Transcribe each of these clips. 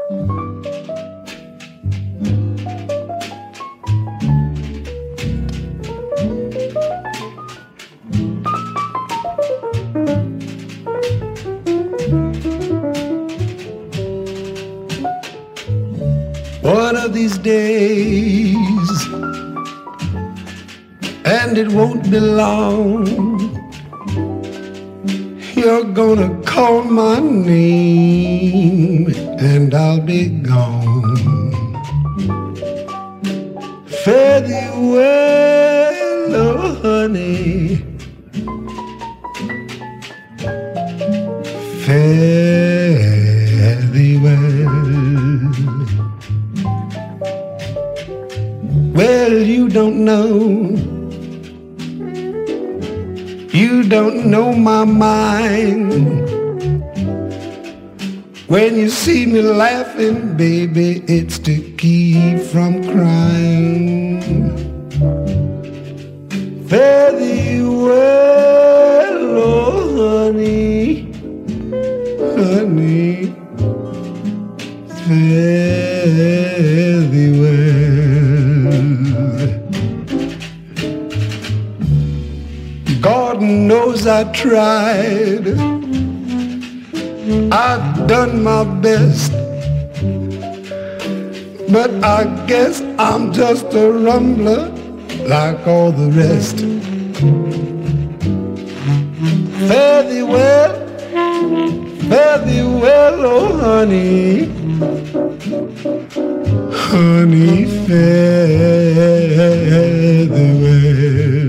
One of these days, and it won't be long, you're gonna call my name and I'll be gone. Fare thee well, oh honey, fare thee well. Well, you don't know my mind. When you see me laughing, baby, it's to keep from crying. Fare thee well, oh honey, honey, fare thee well. God knows I tried, I've done my best, but I guess I'm just a rumbler like all the rest. Fare thee well, oh honey, honey, fare thee well.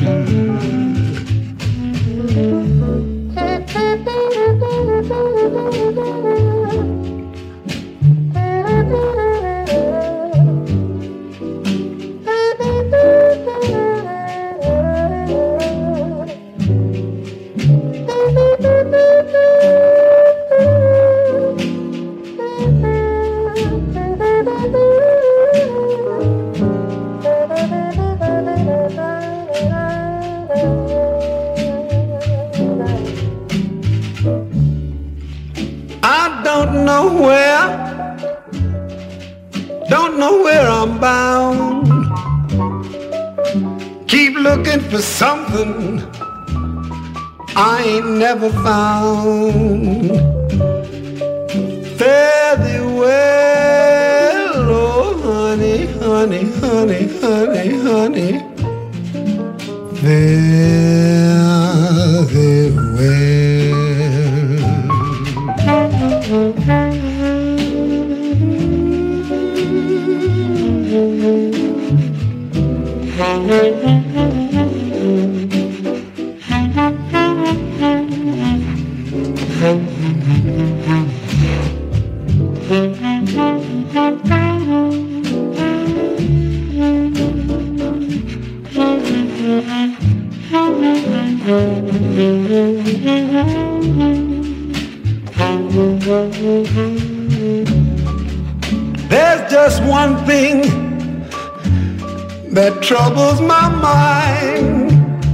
Don't know where I'm bound. Keep looking for something I ain't never found. Fare thee well, oh honey, honey, honey, honey, honey, fare thee well. There's just one thing that troubles my mind,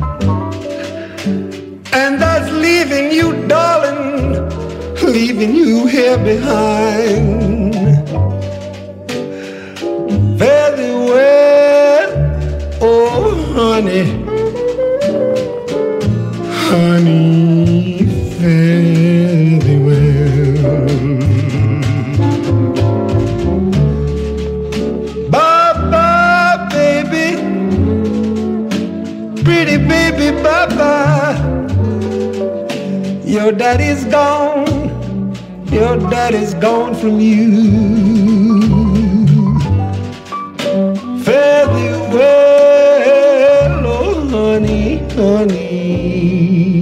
and that's leaving you, darling, leaving you here behind. Fare thee well, oh honey, honey, fare thee well. Bye-bye, baby, pretty baby, bye-bye. Your daddy's gone, your daddy's gone from you. Fare thee well, oh honey, honey.